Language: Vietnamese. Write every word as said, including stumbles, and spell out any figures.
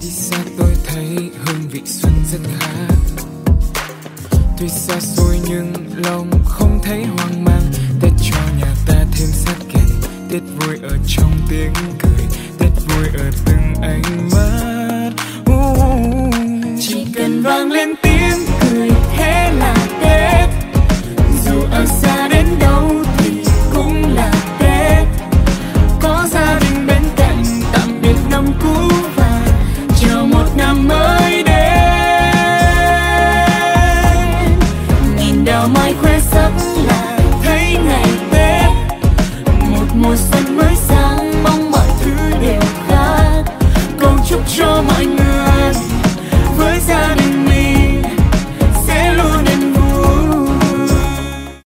Đi xa tôi thấy hương vị xuân rất khác. Tuy xa xôi nhưng lòng không thấy hoang mang. Tết cho nhà ta thêm sát kề, Tết vui ở trong tiếng cười.